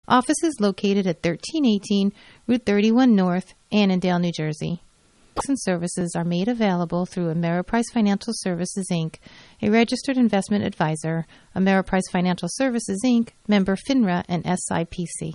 Offices located at 1318 Route 31 North, Annandale, New Jersey. Products and services are made available through Ameriprise Financial Services, Inc., a registered investment advisor. Ameriprise Financial Services, Inc., member FINRA and SIPC.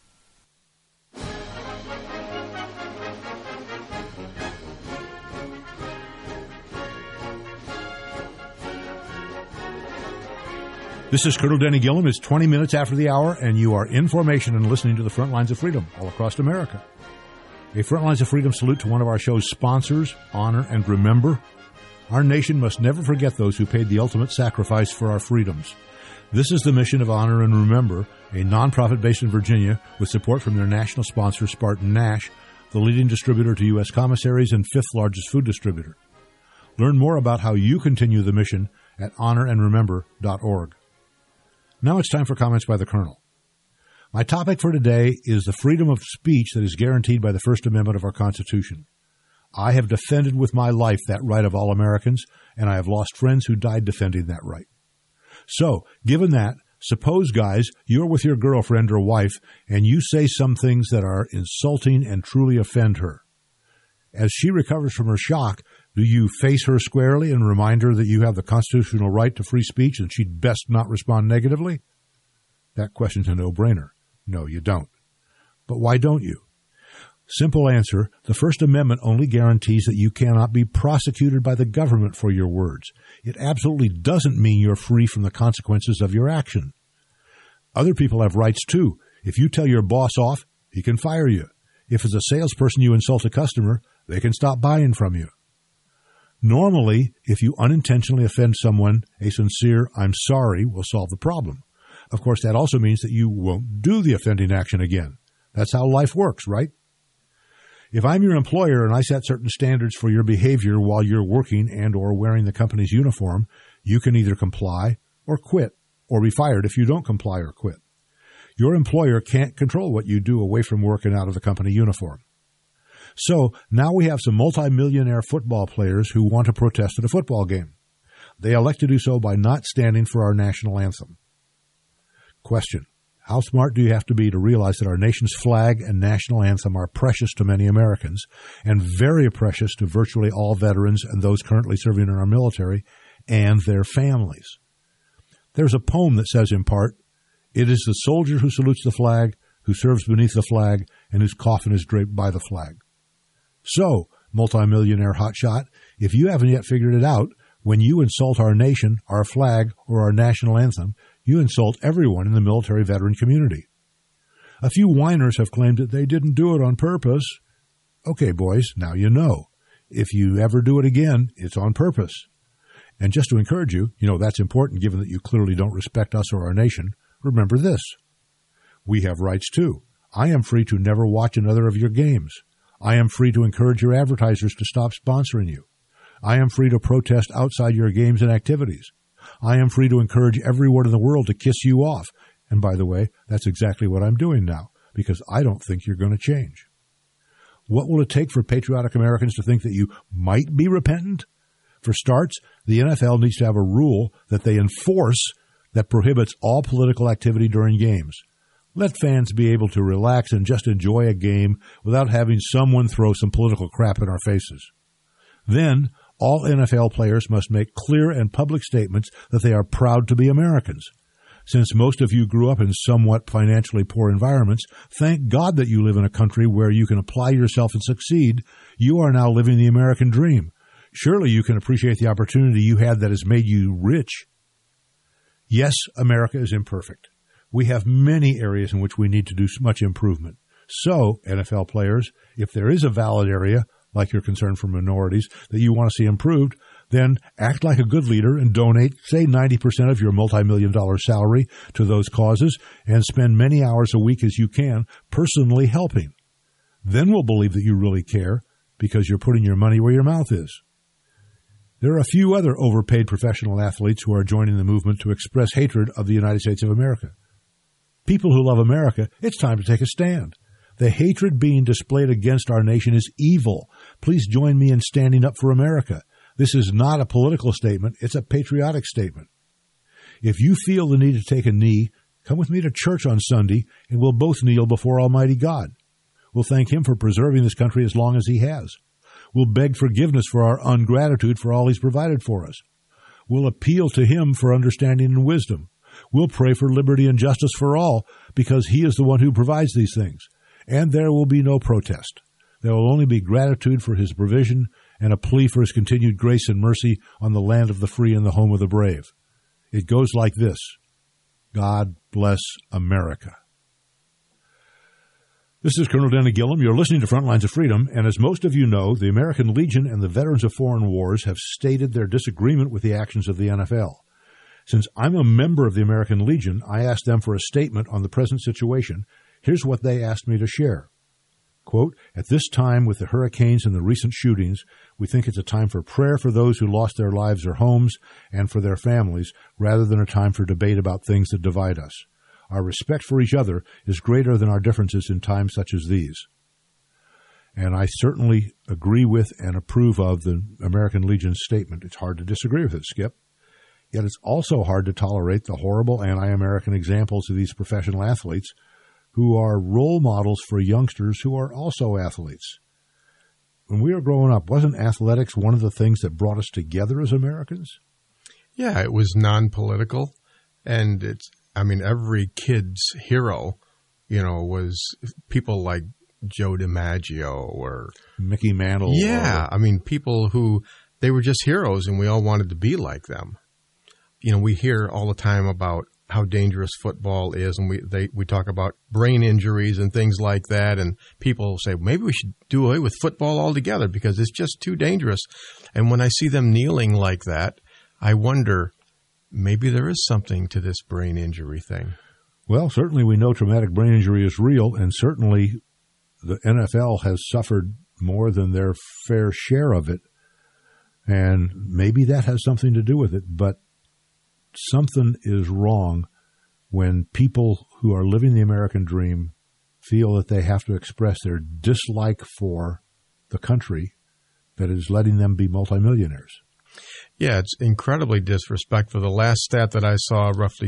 This is Colonel Denny Gillum. It's 20 minutes after the hour, and you are in formation and listening to the Front Lines of Freedom all across America. A Front Lines of Freedom salute to one of our show's sponsors, Honor and Remember. Our nation must never forget those who paid the ultimate sacrifice for our freedoms. This is the mission of Honor and Remember, a nonprofit based in Virginia with support from their national sponsor, Spartan Nash, the leading distributor to U.S. commissaries and fifth largest food distributor. Learn more about how you continue the mission at honorandremember.org. Now it's time for comments by the Colonel. My topic for today is the freedom of speech that is guaranteed by the First Amendment of our Constitution. I have defended with my life that right of all Americans, and I have lost friends who died defending that right. So, given that, suppose, guys, you're with your girlfriend or wife, and you say some things that are insulting and truly offend her. As she recovers from her shock, do you face her squarely and remind her that you have the constitutional right to free speech and she'd best not respond negatively? That question's a no-brainer. No, you don't. But why don't you? Simple answer, the First Amendment only guarantees that you cannot be prosecuted by the government for your words. It absolutely doesn't mean you're free from the consequences of your action. Other people have rights too. If you tell your boss off, he can fire you. If as a salesperson you insult a customer, they can stop buying from you. Normally, if you unintentionally offend someone, a sincere "I'm sorry" will solve the problem. Of course, that also means that you won't do the offending action again. That's how life works, right? If I'm your employer and I set certain standards for your behavior while you're working and or wearing the company's uniform, you can either comply or quit, or be fired if you don't comply or quit. Your employer can't control what you do away from work and out of the company uniform. So now we have some multimillionaire football players who want to protest at a football game. They elect to do so by not standing for our national anthem. Question: how smart do you have to be to realize that our nation's flag and national anthem are precious to many Americans and very precious to virtually all veterans and those currently serving in our military and their families? There's a poem that says in part, "It is the soldier who salutes the flag, who serves beneath the flag, and whose coffin is draped by the flag." So, multimillionaire hotshot, if you haven't yet figured it out, when you insult our nation, our flag, or our national anthem, you insult everyone in the military veteran community. A few whiners have claimed that they didn't do it on purpose. Okay, boys, now you know. If you ever do it again, it's on purpose. And just to encourage you, that's important given that you clearly don't respect us or our nation, remember this. We have rights too. I am free to never watch another of your games. I am free to encourage your advertisers to stop sponsoring you. I am free to protest outside your games and activities. I am free to encourage everyone in the world to kiss you off. And by the way, that's exactly what I'm doing now, because I don't think you're going to change. What will it take for patriotic Americans to think that you might be repentant? For starts, the NFL needs to have a rule that they enforce that prohibits all political activity during games. Let fans be able to relax and just enjoy a game without having someone throw some political crap in our faces. Then, all NFL players must make clear and public statements that they are proud to be Americans. Since most of you grew up in somewhat financially poor environments, thank God that you live in a country where you can apply yourself and succeed. You are now living the American dream. Surely you can appreciate the opportunity you had that has made you rich. Yes, America is imperfect. We have many areas in which we need to do much improvement. So, NFL players, if there is a valid area, like your concern for minorities, that you want to see improved, then act like a good leader and donate, say, 90% of your multi-million-dollar salary to those causes and spend many hours a week as you can personally helping. Then we'll believe that you really care because you're putting your money where your mouth is. There are a few other overpaid professional athletes who are joining the movement to express hatred of the United States of America. People who love America, it's time to take a stand. The hatred being displayed against our nation is evil. Please join me in standing up for America. This is not a political statement. It's a patriotic statement. If you feel the need to take a knee, Come with me to church on Sunday, and we'll both kneel before Almighty God. We'll thank Him for preserving this country as long as He has. We'll beg forgiveness for our ungratitude for all He's provided for us. We'll appeal to Him for understanding and wisdom. We'll pray for liberty and justice for all, because He is the one who provides these things. And there will be no protest. There will only be gratitude for His provision and a plea for His continued grace and mercy on the land of the free and the home of the brave. It goes like this. God bless America. This is Colonel Denny Gillum. You're listening to Frontlines of Freedom, and as most of you know, the American Legion and the Veterans of Foreign Wars have stated their disagreement with the actions of the NFL. Since I'm a member of the American Legion, I asked them for a statement on the present situation. Here's what they asked me to share. Quote, at this time with the hurricanes and the recent shootings, we think it's a time for prayer for those who lost their lives or homes and for their families, rather than a time for debate about things that divide us. Our respect for each other is greater than our differences in times such as these. And I certainly agree with and approve of the American Legion's statement. It's hard to disagree with it, Skip. Yet it's also hard to tolerate the horrible anti-American examples of these professional athletes who are role models for youngsters who are also athletes. When we were growing up, wasn't athletics one of the things that brought us together as Americans? Yeah, it was non-political, and every kid's hero, was people like Joe DiMaggio or Mickey Mantle. Yeah, people who, they were just heroes, and we all wanted to be like them. We hear all the time about how dangerous football is, and we talk about brain injuries and things like that, and people say, maybe we should do away with football altogether because it's just too dangerous. And when I see them kneeling like that, I wonder, maybe there is something to this brain injury thing. Well, certainly we know traumatic brain injury is real, and certainly the NFL has suffered more than their fair share of it, and maybe that has something to do with it, but something is wrong when people who are living the American dream feel that they have to express their dislike for the country that is letting them be multimillionaires. Yeah, it's incredibly disrespectful. The last stat that I saw, roughly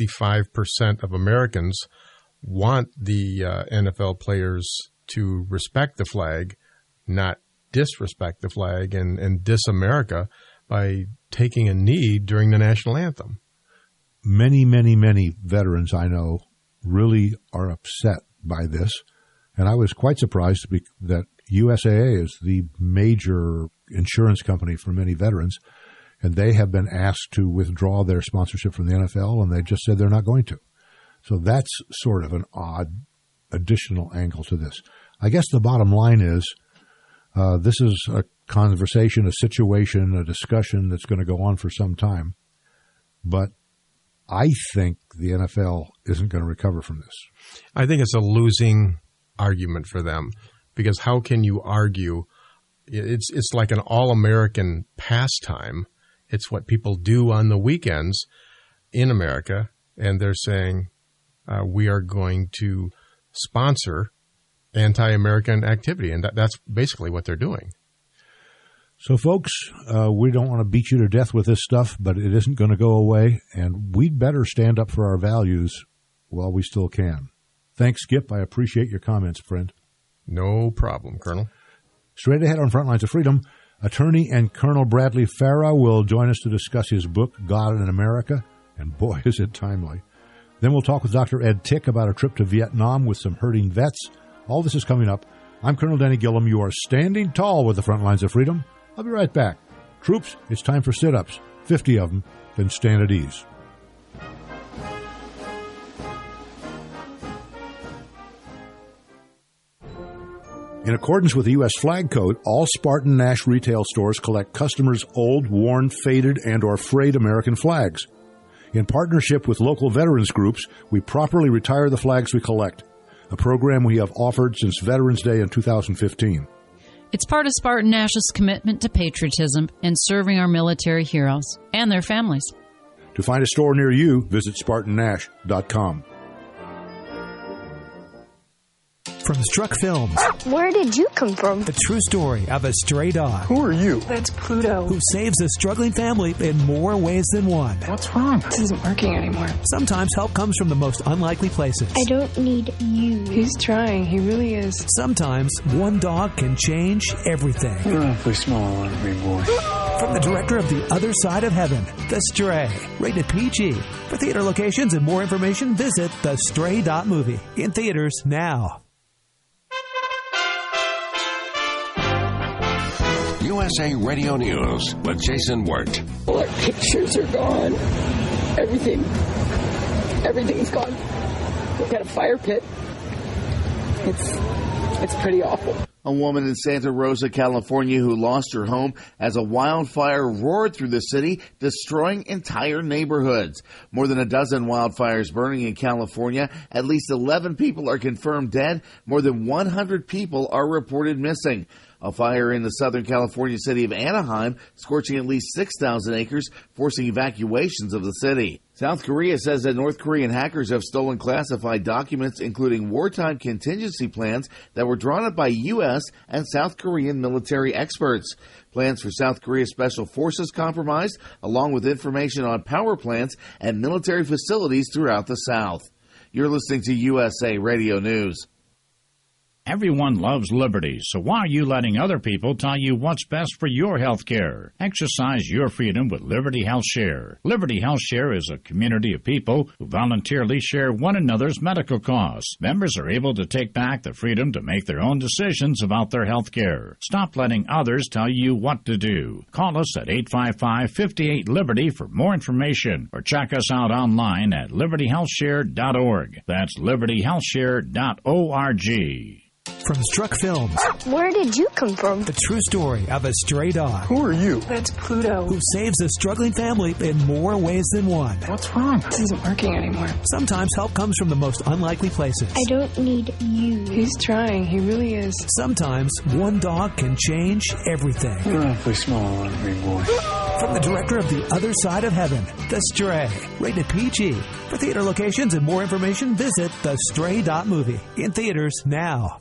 65% of Americans want the NFL players to respect the flag, not disrespect the flag and diss America by taking a knee during the national anthem. Many, many, many veterans I know really are upset by this, and I was quite surprised that USAA is the major insurance company for many veterans, and they have been asked to withdraw their sponsorship from the NFL, and they just said they're not going to. So that's sort of an odd additional angle to this. I guess the bottom line is this is a conversation, a situation, a discussion that's going to go on for some time. But I think the NFL isn't going to recover from this. I think it's a losing argument for them, because how can you argue? It's like an all-American pastime. It's what people do on the weekends in America, and they're saying we are going to sponsor anti-American activity, and that's basically what they're doing. So, folks, we don't want to beat you to death with this stuff, but it isn't going to go away, and we'd better stand up for our values while we still can. Thanks, Skip. I appreciate your comments, friend. No problem, Colonel. Straight ahead on Frontlines of Freedom, attorney and Colonel Bradley Farah will join us to discuss his book, God in America, and boy, is it timely. Then we'll talk with Dr. Ed Tick about a trip to Vietnam with some hurting vets. All this is coming up. I'm Colonel Denny Gillum. You are standing tall with the Frontlines of Freedom. I'll be right back. Troops, it's time for sit-ups. 50 of them, then stand at ease. In accordance with the U.S. Flag Code, all Spartan Nash retail stores collect customers' old, worn, faded, and or frayed American flags. In partnership with local veterans groups, we properly retire the flags we collect, a program we have offered since Veterans Day in 2015. It's part of Spartan Nash's commitment to patriotism and serving our military heroes and their families. To find a store near you, visit SpartanNash.com. From Struck Films. Where did you come from? The true story of a stray dog. Who are you? That's Pluto. Who saves a struggling family in more ways than one. What's wrong? This isn't working anymore. Sometimes help comes from the most unlikely places. I don't need you. He's trying. He really is. Sometimes one dog can change everything. You're awfully small on me, boy. From the director of The Other Side of Heaven, The Stray. Rated PG. For theater locations and more information, visit thestray.movie. In theaters now. USA Radio News with Jason Wirt. All our pictures are gone. Everything's gone. We got a fire pit. It's pretty awful. A woman in Santa Rosa, California, who lost her home as a wildfire roared through the city, destroying entire neighborhoods. More than a dozen wildfires burning in California. At least 11 people are confirmed dead. More than 100 people are reported missing. A fire in the Southern California city of Anaheim, scorching at least 6,000 acres, forcing evacuations of the city. South Korea says that North Korean hackers have stolen classified documents, including wartime contingency plans that were drawn up by U.S. and South Korean military experts. Plans for South Korea's special forces compromised, along with information on power plants and military facilities throughout the South. You're listening to USA Radio News. Everyone loves liberty, so why are you letting other people tell you what's best for your health care? Exercise your freedom with Liberty Health Share. Liberty Health Share is a community of people who voluntarily share one another's medical costs. Members are able to take back the freedom to make their own decisions about their health care. Stop letting others tell you what to do. Call us at 855-58-LIBERTY for more information, or check us out online at libertyhealthshare.org. That's libertyhealthshare.org. From Struck Films. Where did you come from? The true story of a stray dog. Who are you? That's Pluto. Who saves a struggling family in more ways than one. What's wrong? This isn't working anymore. Sometimes help comes from the most unlikely places. I don't need you. He's trying. He really is. Sometimes one dog can change everything. You're awfully small on me, boy. From the director of The Other Side of Heaven, The Stray. Rated PG. For theater locations and more information, visit thestray.movie. In theaters now.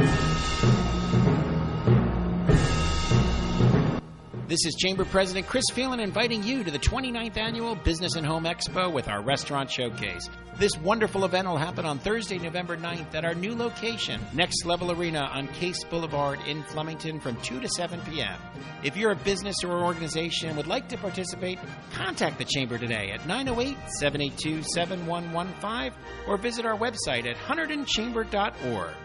This is Chamber President Chris Phelan inviting you to the 29th Annual Business and Home Expo with our Restaurant Showcase. This wonderful event will happen on Thursday, November 9th at our new location, Next Level Arena on Case Boulevard in Flemington from 2 to 7 p.m. If you're a business or organization and would like to participate, contact the Chamber today at 908-782-7115 or visit our website at hunterdоnchamber.org.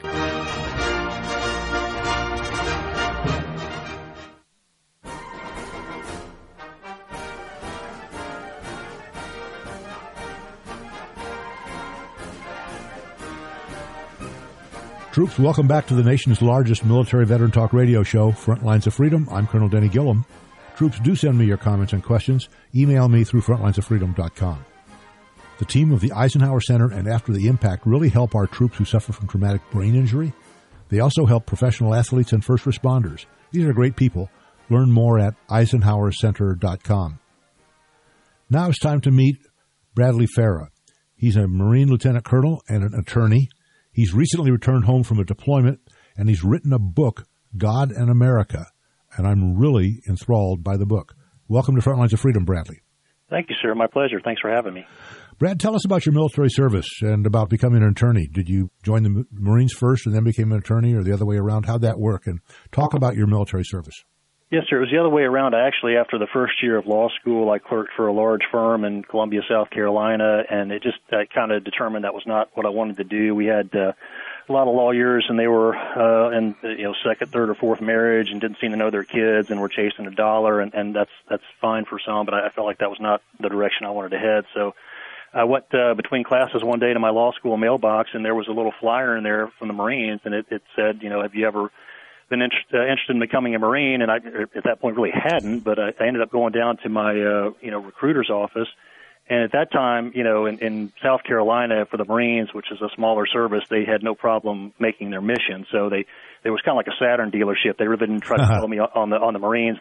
Troops, welcome back to the nation's largest military veteran talk radio show, Front Lines of Freedom. I'm Colonel Denny Gillum. Troops, do send me your comments and questions. Email me through frontlinesoffreedom.com. The team of the Eisenhower Center and After the Impact really help our troops who suffer from traumatic brain injury. They also help professional athletes and first responders. These are great people. Learn more at eisenhowercenter.com. Now it's time to meet Bradley Farah. He's a Marine Lieutenant Colonel and an attorney. He's recently returned home from a deployment, and he's written a book, God and America, and I'm really enthralled by the book. Welcome to Front Lines of Freedom, Bradley. Thank you, sir. My pleasure. Thanks for having me. Brad, tell us about your military service and about becoming an attorney. Did you join the Marines first and then became an attorney, or the other way around? How'd that work? And talk about your military service. Yes, sir. It was the other way around. Actually, after the first year of law school, I clerked for a large firm in Columbia, South Carolina, and it just kind of determined that was not what I wanted to do. We had a lot of lawyers, and they were in second, third, or fourth marriage, and didn't seem to know their kids, and were chasing a dollar, and that's fine for some, but I felt like that was not the direction I wanted to head. So I went between classes one day to my law school mailbox, and there was a little flyer in there from the Marines, and it said, have you ever been interested in becoming a Marine? And I, at that point, really hadn't, but I ended up going down to my, recruiter's office. And at that time, in South Carolina for the Marines, which is a smaller service, they had no problem making their mission. So there was kind of like a Saturn dealership. They really didn't try to follow me on the Marines.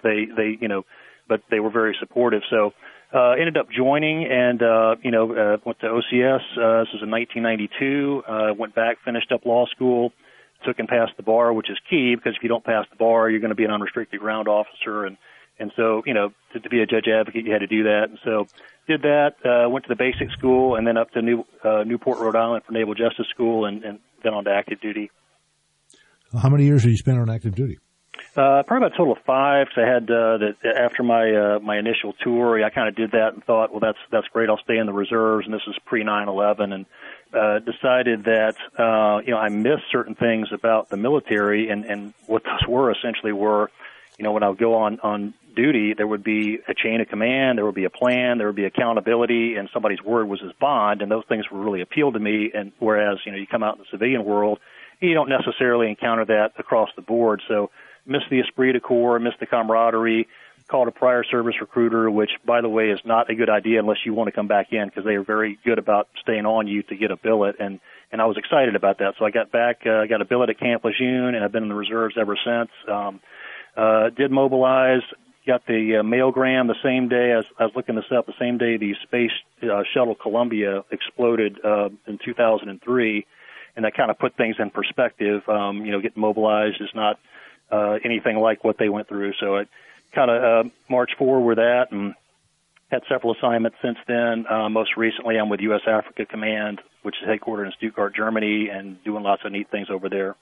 But they were very supportive. So, ended up joining and, went to OCS. This was in 1992. Went back, finished up law school. took and passed the bar, which is key because if you don't pass the bar, you're going to be an unrestricted ground officer. And so, to be a judge advocate, you had to do that. And so did that, went to the basic school and then up to Newport, Rhode Island for Naval Justice School and then on to active duty. How many years have you spent on active duty? Probably about a total of 5. Because I had after my initial tour, I kind of did that and thought, well, that's great. I'll stay in the reserves, and this is pre 9/11, and decided that I missed certain things about the military, and what those were essentially were, when I would go on duty, there would be a chain of command, there would be a plan, there would be accountability, and somebody's word was his bond, and those things were really appealed to me. And whereas you come out in the civilian world, you don't necessarily encounter that across the board. So missed the esprit de corps, missed the camaraderie, called a prior service recruiter, which, by the way, is not a good idea unless you want to come back in because they are very good about staying on you to get a billet. And I was excited about that. So I got back, got a billet at Camp Lejeune, and I've been in the reserves ever since. Did mobilize, got the mailgram the same day. I was looking this up, the same day the Space Shuttle Columbia exploded in 2003. And that kind of put things in perspective. Getting mobilized is not anything like what they went through. So I kind of marched forward with that and had several assignments since then. Most recently, I'm with U.S. Africa Command, which is headquartered in Stuttgart, Germany, and doing lots of neat things over there.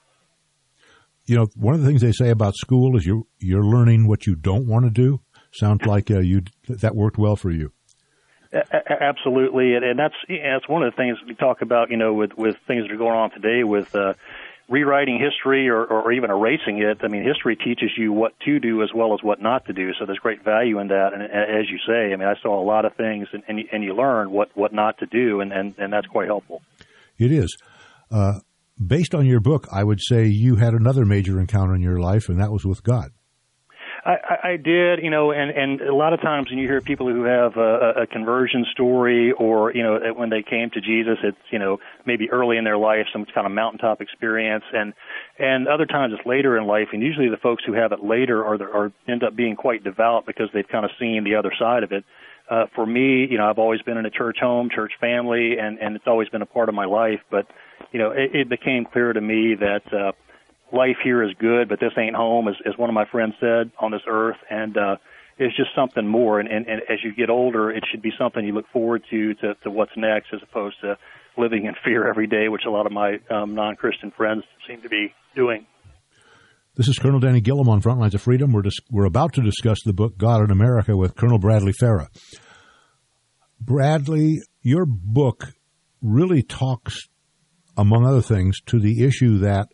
One of the things they say about school is you're learning what you don't want to do. Sounds like that worked well for you. Absolutely, and that's one of the things we talk about. With things that are going on today with rewriting history or even erasing it. I mean, history teaches you what to do as well as what not to do. So there's great value in that. And as you say, I mean, I saw a lot of things, and you learn what not to do, and that's quite helpful. It is. Based on your book, I would say you had another major encounter in your life, and that was with God. I did, and a lot of times when you hear people who have a conversion story or, when they came to Jesus, it's, maybe early in their life, some kind of mountaintop experience, and other times it's later in life, and usually the folks who have it later are end up being quite devout because they've kind of seen the other side of it. For me, I've always been in a church home, church family, and it's always been a part of my life, but, it became clear to me that life here is good, but this ain't home, as one of my friends said, on this earth, and it's just something more. And as you get older, it should be something you look forward to what's next, as opposed to living in fear every day, which a lot of my non-Christian friends seem to be doing. This is Colonel Danny Gillum on Frontlines of Freedom. We're about to discuss the book God in America with Colonel Bradley Farah. Bradley, your book really talks, among other things, to the issue that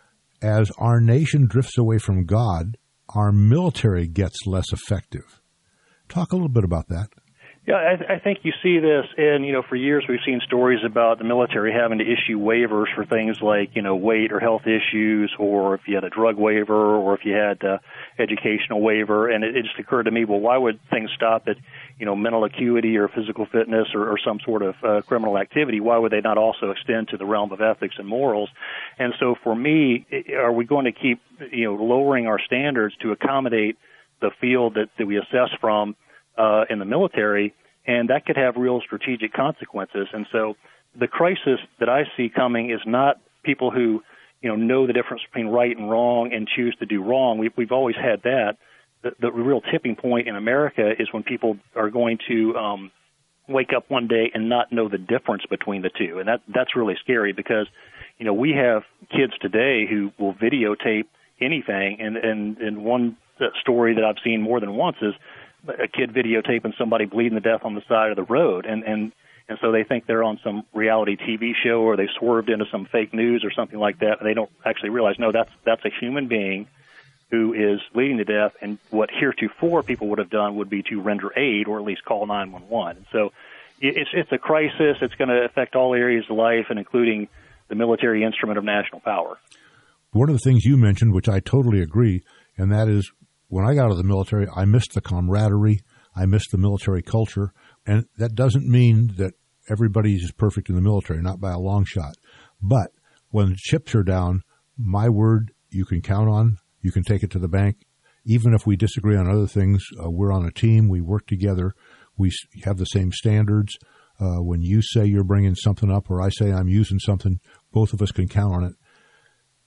as our nation drifts away from God, our military gets less effective. Talk a little bit about that. Yeah, I think you see this, and, for years we've seen stories about the military having to issue waivers for things like, weight or health issues, or if you had a drug waiver, or if you had educational waiver, and it just occurred to me, well, why would things stop at, mental acuity or physical fitness or some sort of criminal activity? Why would they not also extend to the realm of ethics and morals? And so for me, are we going to keep, lowering our standards to accommodate the field that we assess from in the military, and that could have real strategic consequences. And so the crisis that I see coming is not people who, know the difference between right and wrong and choose to do wrong. We've always had that. The real tipping point in America is when people are going to wake up one day and not know the difference between the two. And that's really scary because, we have kids today who will videotape anything. And one story that I've seen more than once is a kid videotaping somebody bleeding to death on the side of the road. And so they think they're on some reality TV show, or they swerved into some fake news or something like that. And they don't actually realize, no, that's a human being who is bleeding to death. And what heretofore people would have done would be to render aid or at least call 911. So it's a crisis. It's going to affect all areas of life, and including the military instrument of national power. One of the things you mentioned, which I totally agree, and that is, when I got out of the military, I missed the camaraderie. I missed the military culture. And that doesn't mean that everybody is perfect in the military, not by a long shot. But when the chips are down, my word you can count on. You can take it to the bank. Even if we disagree on other things, we're on a team. We work together. We have the same standards. When you say you're bringing something up or I say I'm using something, both of us can count on it.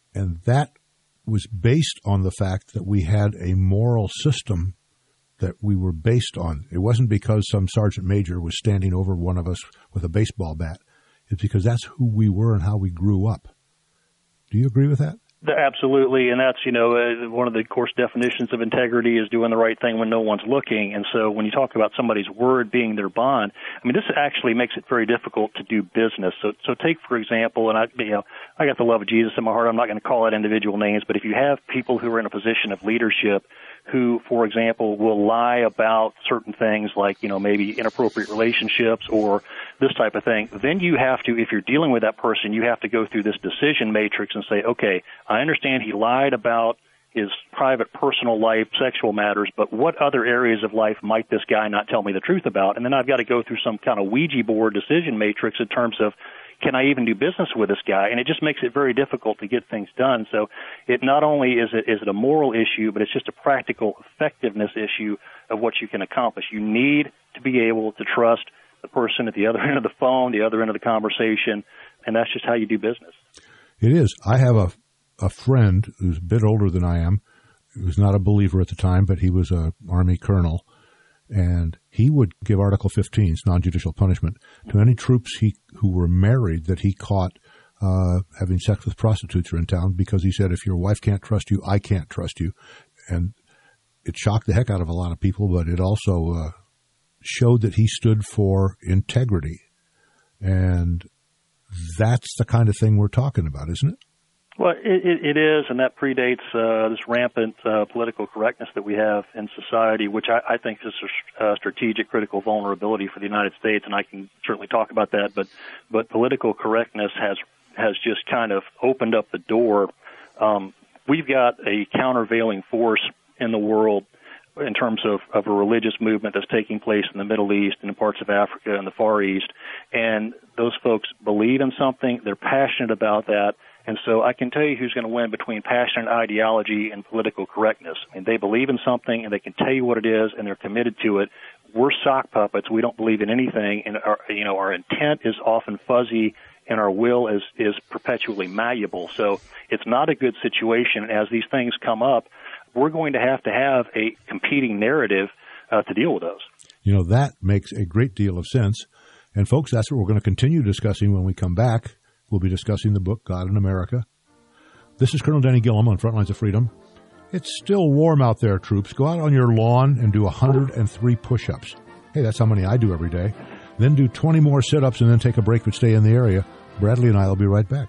And that was based on the fact that we had a moral system that we were based on. It wasn't because some sergeant major was standing over one of us with a baseball bat. It's because that's who we were and how we grew up. Do you agree with that? Absolutely, and that's, one of the course definitions of integrity is doing the right thing when no one's looking. And so when you talk about somebody's word being their bond, I mean, this actually makes it very difficult to do business. So take, for example, and I got the love of Jesus in my heart. I'm not going to call out individual names, but if you have people who are in a position of leadership who, for example, will lie about certain things like, maybe inappropriate relationships or this type of thing, then you have to, if you're dealing with that person, you have to go through this decision matrix and say, okay, I understand he lied about his private, personal life, sexual matters, but what other areas of life might this guy not tell me the truth about? And then I've got to go through some kind of Ouija board decision matrix in terms of, can I even do business with this guy? And it just makes it very difficult to get things done. So it not only is it a moral issue, but it's just a practical effectiveness issue of what you can accomplish. You need to be able to trust the person at the other end of the phone, the other end of the conversation, and that's just how you do business. It is. I have a friend who's a bit older than I am, who was not a believer at the time, but he was an Army colonel, and he would give Article 15's non-judicial punishment to any troops who were married that he caught having sex with prostitutes in town, because he said, if your wife can't trust you, I can't trust you. And it shocked the heck out of a lot of people, but it also showed that he stood for integrity. And that's the kind of thing we're talking about, isn't it? Well, it is, and that predates this rampant political correctness that we have in society, which I think is a strategic critical vulnerability for the United States, and I can certainly talk about that. But political correctness has just kind of opened up the door. We've got a countervailing force in the world in terms of a religious movement that's taking place in the Middle East and in parts of Africa and the Far East, and those folks believe in something, they're passionate about that. And so I can tell you who's going to win between passionate ideology and political correctness. I mean, they believe in something, and they can tell you what it is, and they're committed to it. We're sock puppets. We don't believe in anything, and our intent is often fuzzy, and our will is perpetually malleable. So it's not a good situation. As these things come up, we're going to have a competing narrative to deal with those. That makes a great deal of sense. And, folks, that's what we're going to continue discussing when we come back. We'll be discussing the book, God in America. This is Colonel Danny Gillum on Frontlines of Freedom. It's still warm out there, troops. Go out on your lawn and do 103 push-ups. Hey, that's how many I do every day. Then do 20 more sit-ups and then take a break but stay in the area. Bradley and I will be right back.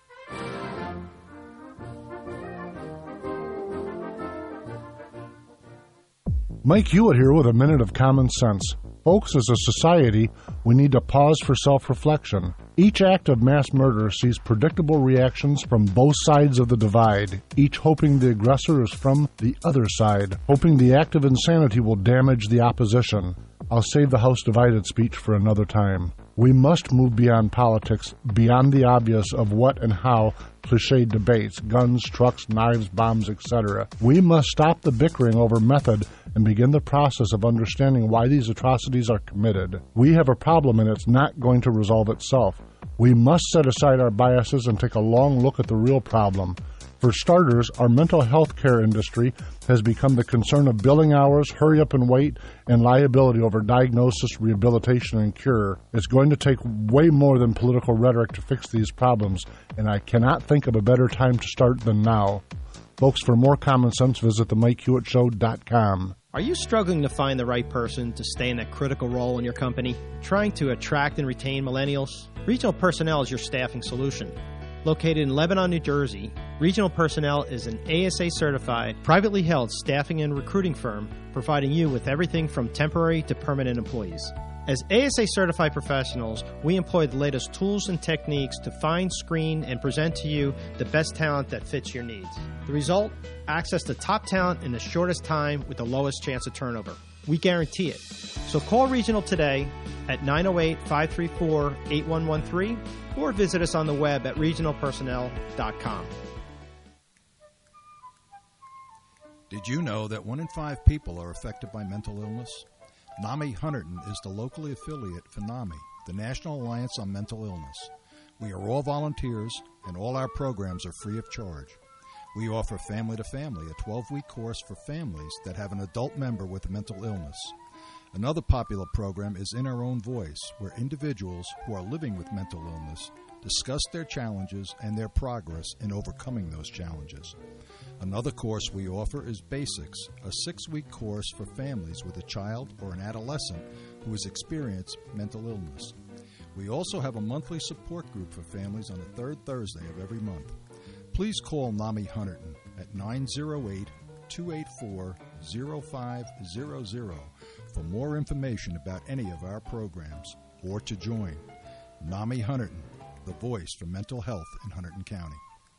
Mike Hewitt here with a minute of common sense. Folks, as a society, we need to pause for self-reflection. Each act of mass murder sees predictable reactions from both sides of the divide, each hoping the aggressor is from the other side, hoping the act of insanity will damage the opposition. I'll save the House Divided speech for another time. We must move beyond politics, beyond the obvious of what and how cliched debates, guns, trucks, knives, bombs, etc. We must stop the bickering over method and begin the process of understanding why these atrocities are committed. We have a problem and it's not going to resolve itself. We must set aside our biases and take a long look at the real problem. For starters, our mental health care industry has become the concern of billing hours, hurry up and wait, and liability over diagnosis, rehabilitation, and cure. It's going to take way more than political rhetoric to fix these problems, and I cannot think of a better time to start than now. Folks, for more common sense, visit themikehewitt.com. Are you struggling to find the right person to stay in a critical role in your company? Trying to attract and retain millennials? Regional Personnel is your staffing solution. Located in Lebanon, New Jersey, Regional Personnel is an ASA-certified, privately held staffing and recruiting firm providing you with everything from temporary to permanent employees. As ASA-certified professionals, we employ the latest tools and techniques to find, screen, and present to you the best talent that fits your needs. The result? Access to top talent in the shortest time with the lowest chance of turnover. We guarantee it. So call Regional today at 908-534-8113 or visit us on the web at regionalpersonnel.com. Did you know that 1 in 5 people are affected by mental illness? NAMI Hunterdon is the locally affiliate for NAMI, the National Alliance on Mental Illness. We are all volunteers, and all our programs are free of charge. We offer Family to Family, a 12-week course for families that have an adult member with mental illness. Another popular program is In Our Own Voice, where individuals who are living with mental illness discuss their challenges and their progress in overcoming those challenges. Another course we offer is Basics, a 6-week course for families with a child or an adolescent who has experienced mental illness. We also have a monthly support group for families on the third Thursday of every month. Please call NAMI Hunterdon at 908-284-0500 for more information about any of our programs or to join. NAMI Hunterdon, the voice for mental health in Hunterdon County.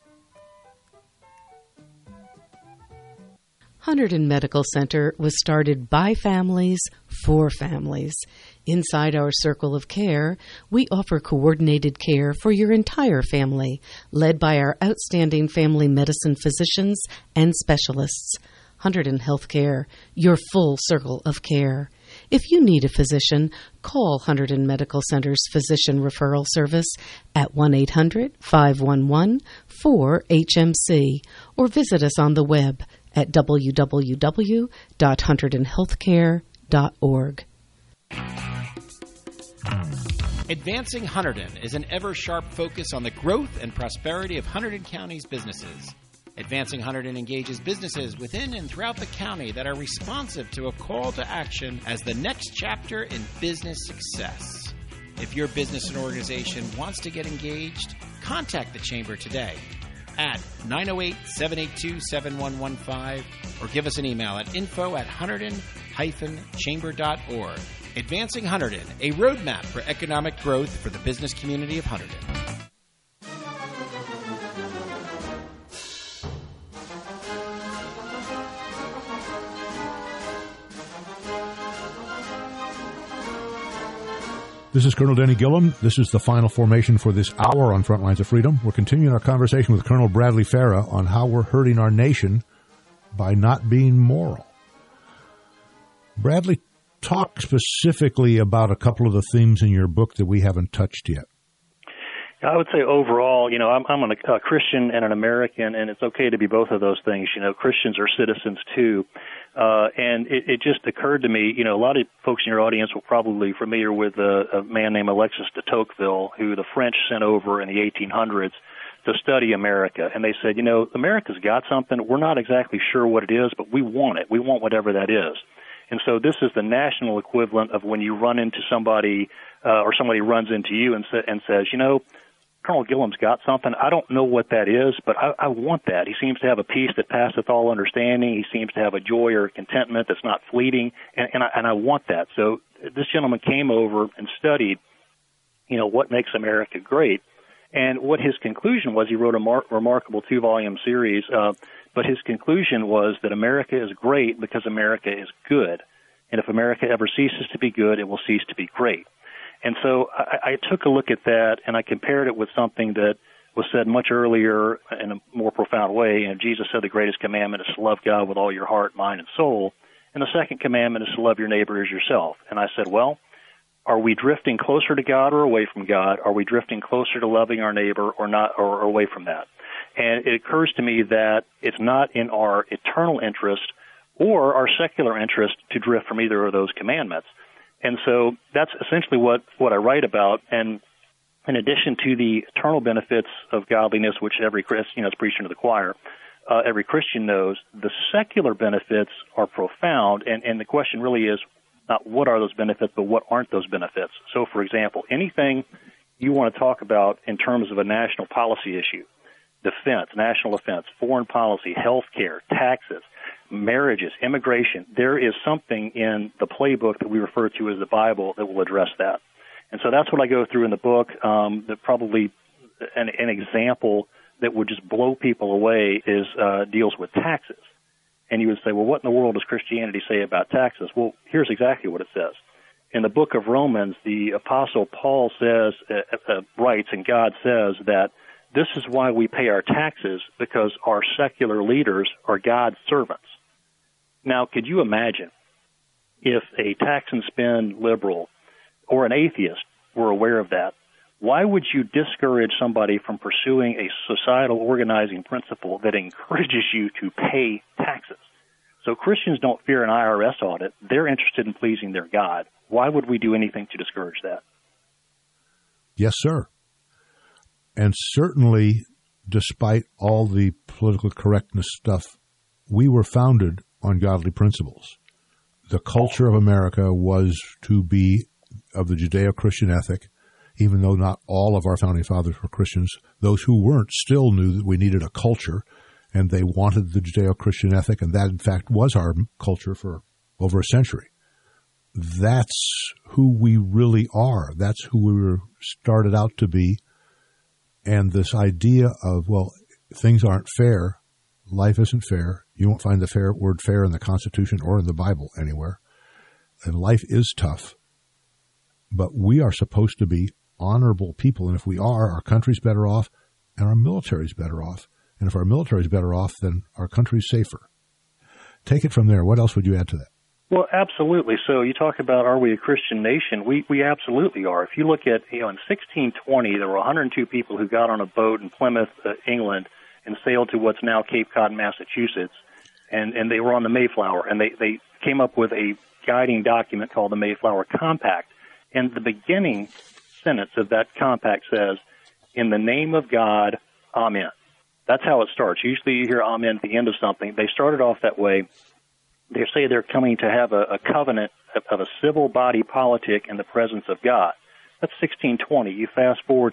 Hunterdon Medical Center was started by families for families. Inside our circle of care, we offer coordinated care for your entire family, led by our outstanding family medicine physicians and specialists. Hunterdon Healthcare, your full circle of care. If you need a physician, call Hunterdon Medical Center's Physician Referral Service at 1-800-511-4HMC or visit us on the web at www.hunterdonhealthcare.org. Advancing Hunterdon is an ever-sharp focus on the growth and prosperity of Hunterdon County's businesses. Advancing Hunterdon engages businesses within and throughout the county that are responsive to a call to action as the next chapter in business success. If your business and organization wants to get engaged, contact the Chamber today at 908-782-7115 or give us an email at info@hunterdon-chamber.org. Advancing Hunterdon, a roadmap for economic growth for the business community of Hunterdon. This is Colonel Denny Gillum. This is the final formation for this hour on Front Lines of Freedom. We're continuing our conversation with Colonel Bradley Farah on how we're hurting our nation by not being moral. Bradley, talk specifically about a couple of the themes in your book that we haven't touched yet. I would say overall, I'm a Christian and an American, and it's okay to be both of those things. Christians are citizens too. And it just occurred to me, a lot of folks in your audience will probably be familiar with a man named Alexis de Tocqueville, who the French sent over in the 1800s to study America. And they said, America's got something. We're not exactly sure what it is, but we want it. We want whatever that is. And so this is the national equivalent of when you run into somebody or somebody runs into you and says, Colonel Gillum's got something. I don't know what that is, but I want that. He seems to have a peace that passeth all understanding. He seems to have a joy or contentment that's not fleeting, and I want that. So this gentleman came over and studied, what makes America great. And what his conclusion was, he wrote a remarkable 2-volume series, but his conclusion was that America is great because America is good. And if America ever ceases to be good, it will cease to be great. And so I took a look at that, and I compared it with something that was said much earlier in a more profound way. Jesus said the greatest commandment is to love God with all your heart, mind, and soul. And the second commandment is to love your neighbor as yourself. And I said, well, are we drifting closer to God or away from God? Are we drifting closer to loving our neighbor or not, or away from that? And it occurs to me that it's not in our eternal interest or our secular interest to drift from either of those commandments. And so that's essentially what I write about. And in addition to the eternal benefits of godliness, which every Christian, is preaching to the choir, every Christian knows, the secular benefits are profound. And the question really is not what are those benefits, but what aren't those benefits. So, for example, anything you want to talk about in terms of a national policy issue, defense, national defense, foreign policy, health care, taxes, marriages, immigration, there is something in the playbook that we refer to as the Bible that will address that. And so that's what I go through in the book. That probably an example that would just blow people away is deals with taxes. And you would say, well, what in the world does Christianity say about taxes? Well, here's exactly what it says. In the book of Romans, the Apostle Paul says, writes, and God says that this is why we pay our taxes, because our secular leaders are God's servants. Now, could you imagine if a tax and spend liberal or an atheist were aware of that? Why would you discourage somebody from pursuing a societal organizing principle that encourages you to pay taxes? So Christians don't fear an IRS audit. They're interested in pleasing their God. Why would we do anything to discourage that? Yes, sir. And certainly, despite all the political correctness stuff, we were founded on godly principles. The culture of America was to be of the Judeo-Christian ethic, even though not all of our founding fathers were Christians. Those who weren't still knew that we needed a culture, and they wanted the Judeo-Christian ethic, and that, in fact, was our culture for over a century. That's who we really are. That's who we were started out to be. And this idea of, well, things aren't fair, life isn't fair. You won't find the word fair in the Constitution or in the Bible anywhere. And life is tough. But we are supposed to be honorable people. And if we are, our country's better off and our military's better off. And if our military's better off, then our country's safer. Take it from there. What else would you add to that? Well, absolutely. So you talk about, are we a Christian nation? We absolutely are. If you look at, in 1620, there were 102 people who got on a boat in Plymouth, England, and sailed to what's now Cape Cod, Massachusetts, and they were on the Mayflower, and they came up with a guiding document called the Mayflower Compact. And the beginning sentence of that compact says, "In the name of God, Amen." That's how it starts. Usually you hear Amen at the end of something. They started off that way. They say they're coming to have a covenant of a civil body politic in the presence of God. That's 1620. You fast forward to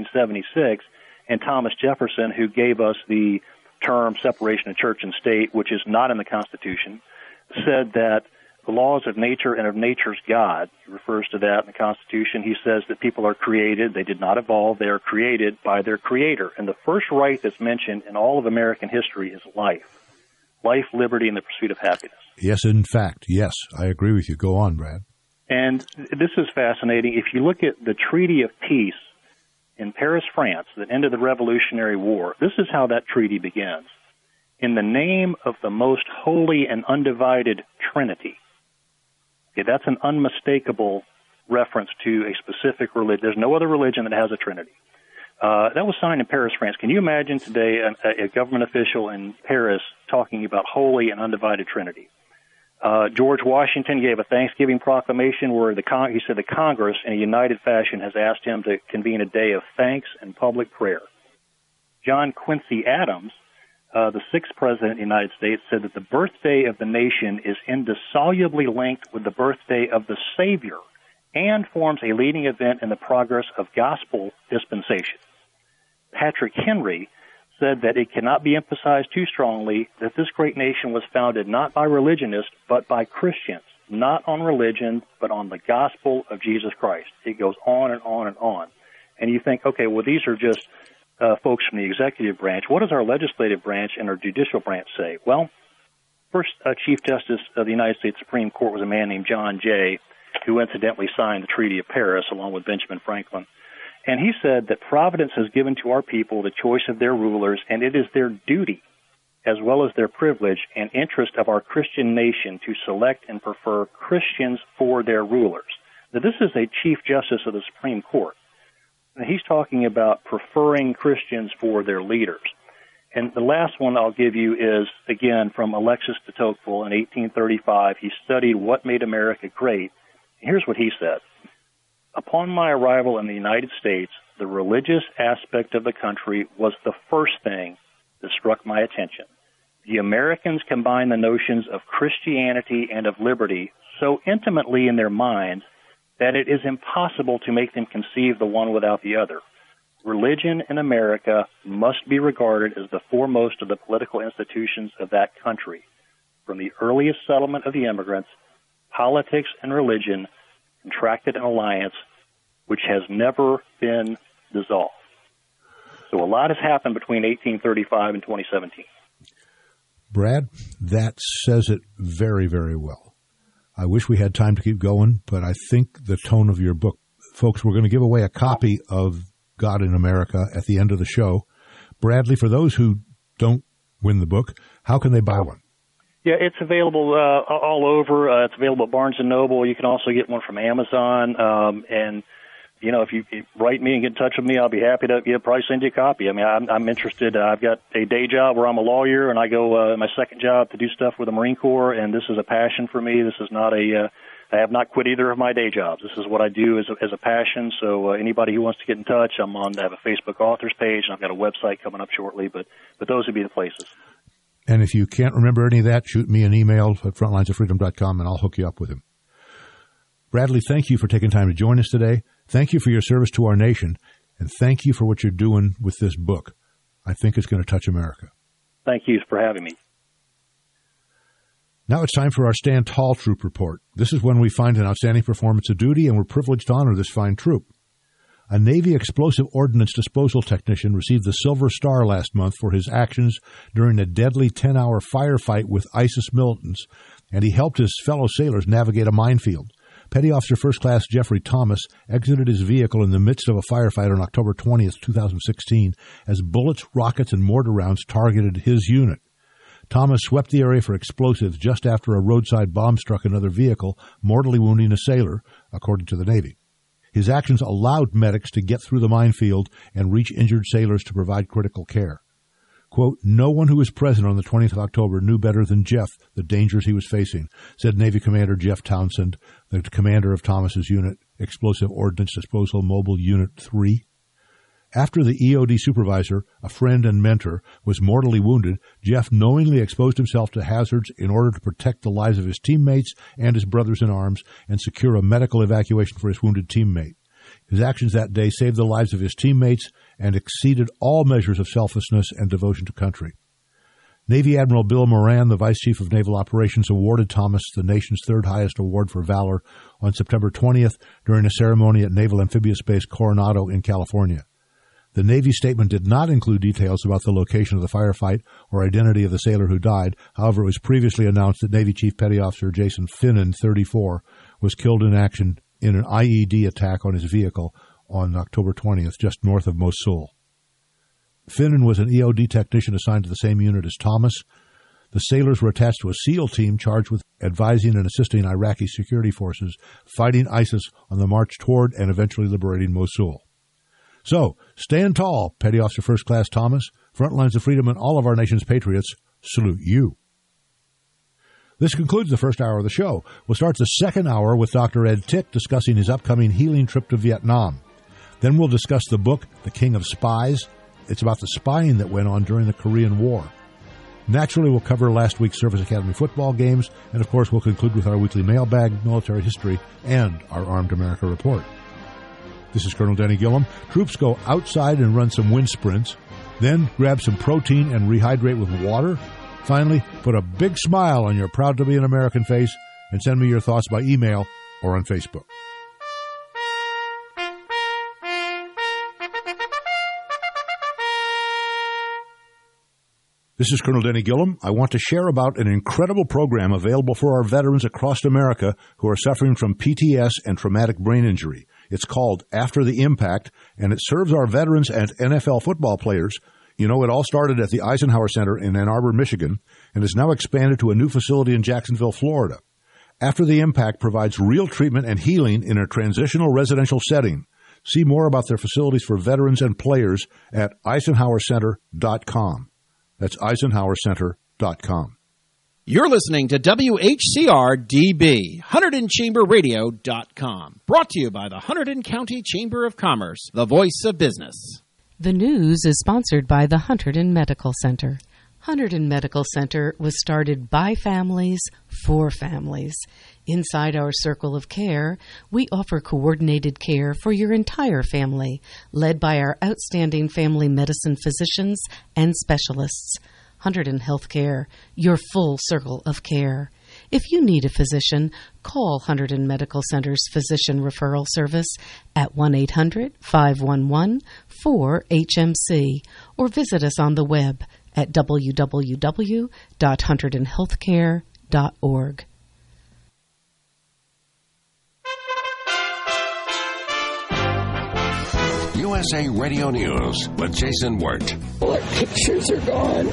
1776, and Thomas Jefferson, who gave us the term separation of church and state, which is not in the Constitution, said that the laws of nature and of nature's God, he refers to that in the Constitution. He says that people are created. They did not evolve. They are created by their Creator. And the first right that's mentioned in all of American history is life. Life, liberty, and the pursuit of happiness. Yes, in fact, yes. I agree with you. Go on, Brad. And this is fascinating. If you look at the Treaty of Peace in Paris, France, that ended the Revolutionary War, this is how that treaty begins. In the name of the most holy and undivided Trinity. Okay, that's an unmistakable reference to a specific religion. There's no other religion that has a Trinity. That was signed in Paris, France. Can you imagine today a government official in Paris talking about holy and undivided Trinity? George Washington gave a Thanksgiving proclamation where he said the Congress, in a united fashion, has asked him to convene a day of thanks and public prayer. John Quincy Adams, the sixth president of the United States, said that the birthday of the nation is indissolubly linked with the birthday of the Savior and forms a leading event in the progress of gospel dispensation. Patrick Henry said that it cannot be emphasized too strongly that this great nation was founded not by religionists, but by Christians, not on religion, but on the gospel of Jesus Christ. It goes on and on and on. And you think, okay, well, these are just folks from the executive branch. What does our legislative branch and our judicial branch say? Well, first Chief Justice of the United States Supreme Court was a man named John Jay, who incidentally signed the Treaty of Paris along with Benjamin Franklin. And he said that Providence has given to our people the choice of their rulers, and it is their duty, as well as their privilege and interest of our Christian nation, to select and prefer Christians for their rulers. Now, this is a Chief Justice of the Supreme Court. And he's talking about preferring Christians for their leaders. And the last one I'll give you is, again, from Alexis de Tocqueville in 1835. He studied what made America great. Here's what he said. Upon my arrival in the United States, the religious aspect of the country was the first thing that struck my attention. The Americans combine the notions of Christianity and of liberty so intimately in their minds that it is impossible to make them conceive the one without the other. Religion in America must be regarded as the foremost of the political institutions of that country. From the earliest settlement of the immigrants, politics and religion contracted an alliance which has never been dissolved. So a lot has happened between 1835 and 2017. Brad, that says it very, very well. I wish we had time to keep going, but I think the tone of your book, folks, we're going to give away a copy of God in America at the end of the show. Bradley, for those who don't win the book, how can they buy one? Yeah, it's available all over. It's available at Barnes & Noble. You can also get one from Amazon. And if you write me and get in touch with me, I'll be happy to probably send you a copy. I mean, I'm interested. I've got a day job where I'm a lawyer, and I go my second job to do stuff with the Marine Corps, and this is a passion for me. This is not I have not quit either of my day jobs. This is what I do as a passion. So anybody who wants to get in touch, I have a Facebook authors page, and I've got a website coming up shortly. But those would be the places. And if you can't remember any of that, shoot me an email at frontlinesoffreedom.com, and I'll hook you up with him. Bradley, thank you for taking time to join us today. Thank you for your service to our nation, and thank you for what you're doing with this book. I think it's going to touch America. Thank you for having me. Now it's time for our Stand Tall Troop Report. This is when we find an outstanding performance of duty, and we're privileged to honor this fine troop. A Navy explosive ordnance disposal technician received the Silver Star last month for his actions during a deadly 10-hour firefight with ISIS militants, and he helped his fellow sailors navigate a minefield. Petty Officer First Class Jeffrey Thomas exited his vehicle in the midst of a firefight on October 20th, 2016, as bullets, rockets, and mortar rounds targeted his unit. Thomas swept the area for explosives just after a roadside bomb struck another vehicle, mortally wounding a sailor, according to the Navy. His actions allowed medics to get through the minefield and reach injured sailors to provide critical care. Quote, "No one who was present on the 20th of October knew better than Jeff the dangers he was facing," said Navy Commander Jeff Townsend, the commander of Thomas's unit, Explosive Ordnance Disposal Mobile Unit 3. After the EOD supervisor, a friend and mentor, was mortally wounded, Jeff knowingly exposed himself to hazards in order to protect the lives of his teammates and his brothers in arms and secure a medical evacuation for his wounded teammate. His actions that day saved the lives of his teammates and exceeded all measures of selflessness and devotion to country. Navy Admiral Bill Moran, the Vice Chief of Naval Operations, awarded Thomas the nation's third highest award for valor on September 20th during a ceremony at Naval Amphibious Base Coronado in California. The Navy statement did not include details about the location of the firefight or identity of the sailor who died. However, it was previously announced that Navy Chief Petty Officer Jason Finnan, 34, was killed in action in an IED attack on his vehicle on October 20th, just north of Mosul. Finnan was an EOD technician assigned to the same unit as Thomas. The sailors were attached to a SEAL team charged with advising and assisting Iraqi security forces fighting ISIS on the march toward and eventually liberating Mosul. So, stand tall, Petty Officer First Class Thomas. Front Lines of Freedom and all of our nation's patriots salute you. This concludes the first hour of the show. We'll start the second hour with Dr. Ed Tick discussing his upcoming healing trip to Vietnam. Then we'll discuss the book, The King of Spies. It's about the spying that went on during the Korean War. Naturally, we'll cover last week's Service Academy football games, and of course, we'll conclude with our weekly mailbag, military history, and our Armed America report. This is Colonel Denny Gillum. Troops go outside and run some wind sprints, then grab some protein and rehydrate with water. Finally, put a big smile on your proud to be an American face and send me your thoughts by email or on Facebook. This is Colonel Denny Gillum. I want to share about an incredible program available for our veterans across America who are suffering from PTS and traumatic brain injury. It's called After the Impact, and it serves our veterans and NFL football players. You know, it all started at the Eisenhower Center in Ann Arbor, Michigan, and is now expanded to a new facility in Jacksonville, Florida. After the Impact provides real treatment and healing in a transitional residential setting. See more about their facilities for veterans and players at EisenhowerCenter.com. That's EisenhowerCenter.com. You're listening to WHCR-DB, HunterdonChamberRadio.com. Brought to you by the Hunterdon County Chamber of Commerce, the voice of business. The news is sponsored by the Hunterdon Medical Center. Hunterdon Medical Center was started by families for families. Inside our circle of care, we offer coordinated care for your entire family, led by our outstanding family medicine physicians and specialists. Hunterdon Healthcare, your full circle of care. If you need a physician, call Hunterdon Medical Center's Physician Referral Service at 1-800-511-4HMC or visit us on the web at www.hunterdonhealthcare.org. USA Radio News with Jason Wirt. All our pictures are gone.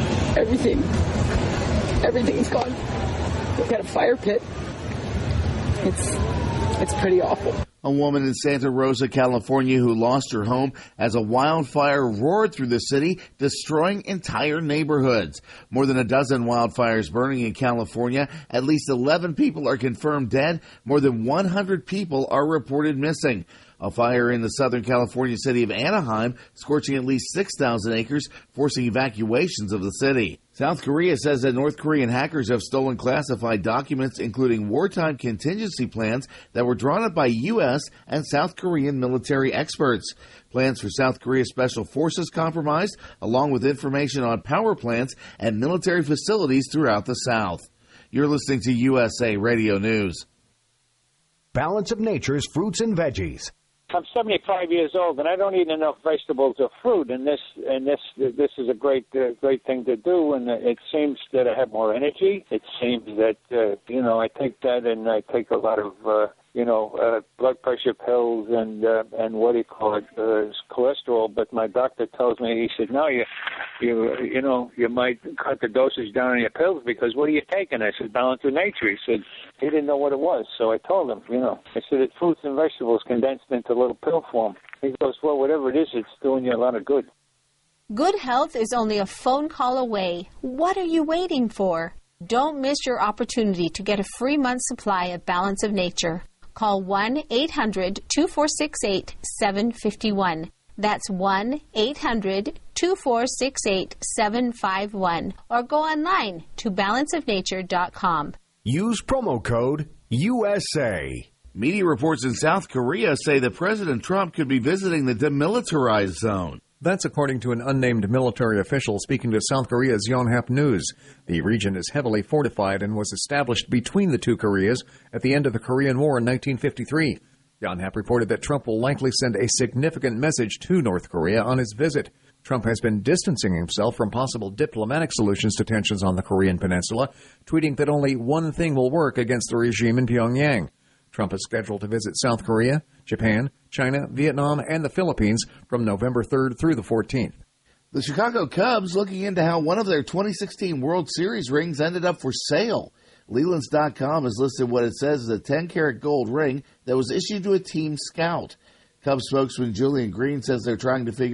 Everything's gone. Look at a fire pit. It's pretty awful. A woman in Santa Rosa, California, who lost her home as a wildfire roared through the city, destroying entire neighborhoods. More than a dozen wildfires burning in California. At least 11 people are confirmed dead. More than 100 people are reported missing. A fire in the Southern California city of Anaheim, scorching at least 6,000 acres, forcing evacuations of the city. South Korea says that North Korean hackers have stolen classified documents, including wartime contingency plans that were drawn up by U.S. and South Korean military experts. Plans for South Korea's special forces compromised, along with information on power plants and military facilities throughout the South. You're listening to USA Radio News. Balance of Nature's fruits and veggies. I'm 75 years old, and I don't eat enough vegetables or fruit. And this is a great thing to do. And it seems that I have more energy. It seems that I take that, and I take a lot of blood pressure pills and what do you call it, cholesterol. But my doctor tells me, he said, no, you might cut the dosage down on your pills because what are you taking? I said, Balance of Nature. He said he didn't know what it was, so I told him, I said it's fruits and vegetables condensed into little pill form. He goes, well, whatever it is, it's doing you a lot of good. Good health is only a phone call away. What are you waiting for? Don't miss your opportunity to get a free month's supply of Balance of Nature. Call 1-800-2468-751. That's 1-800-2468-751. Or go online to balanceofnature.com. Use promo code USA. Media reports in South Korea say that President Trump could be visiting the demilitarized zone. That's according to an unnamed military official speaking to South Korea's Yonhap News. The region is heavily fortified and was established between the two Koreas at the end of the Korean War in 1953. Yonhap reported that Trump will likely send a significant message to North Korea on his visit. Trump has been distancing himself from possible diplomatic solutions to tensions on the Korean peninsula, tweeting that only one thing will work against the regime in Pyongyang. Trump is scheduled to visit South Korea, Japan, China, Vietnam, and the Philippines from November 3rd through the 14th. The Chicago Cubs looking into how one of their 2016 World Series rings ended up for sale. Lelands.com has listed what it says is a 10-karat gold ring that was issued to a team scout. Cubs spokesman Julian Green says they're trying to figure